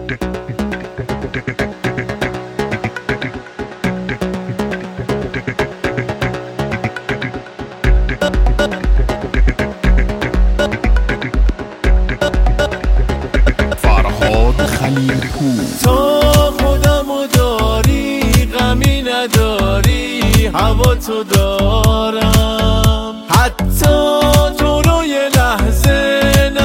فرهاد خلیلپور. تو خودمو داری غمی نداری، هوا تو دارم، حتی تو رو یه لحظه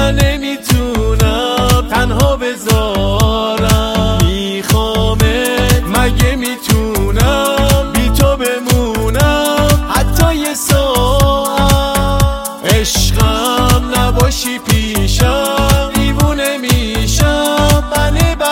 نمیتونم تنها بذارم. میخوامت مگه میتونم بی تو بمونم حتی یه ساعت؟ عشقم نباشی پیشم دیوونه میشم من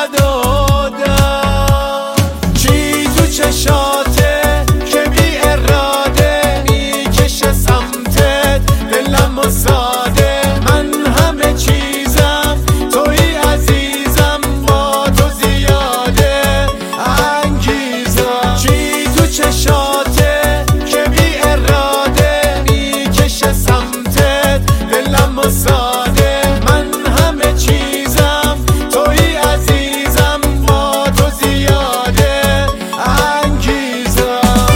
بدادم. چی تو چشاته که بی اراده میکشه سمتت دلم و ساده؟ من همه چیزم توی عزیزم، با تو زیاده انگیزم. چی تو چشاته که بی اراده میکشه سمتت دلم و ساده؟ من همه چیزم توی عزیزم، با تو زیاده انگیزم.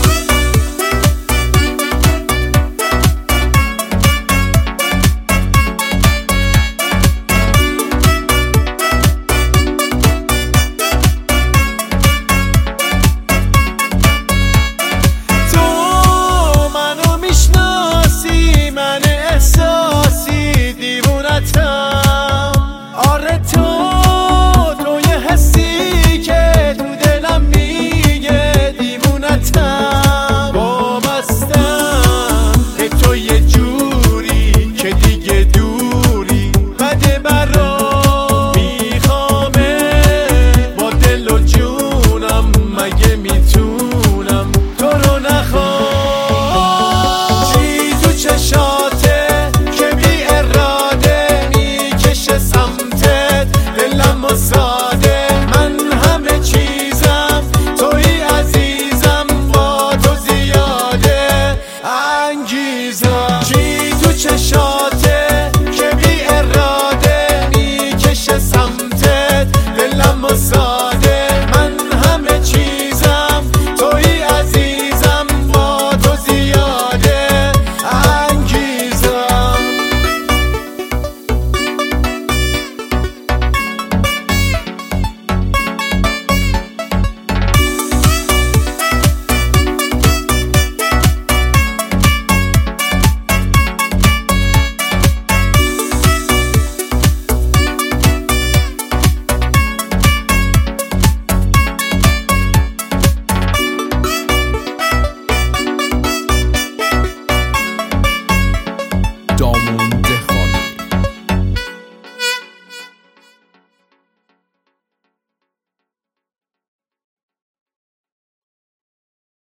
تو منو میشناسی، من احساسی دیوونتم. آره تو یه حسی که تو دلم میگه دیوونتم. وابستم به تو یه جوری که دیگه دوری بده برام. میخوامه با دل و جونم، مگه میتونم تو رو نخوام؟ چی تو چشاته که بی اراده میکشه سمتت دلم و ساده؟ من همه چیزم توی عزیزم، با تو زیاده انگیزم. چی تو چشاته که بی اراده میکشه سمتت دلم و ساده؟ من همه چیزم توی عزیزم، با تو زیاده انگیزم. دامون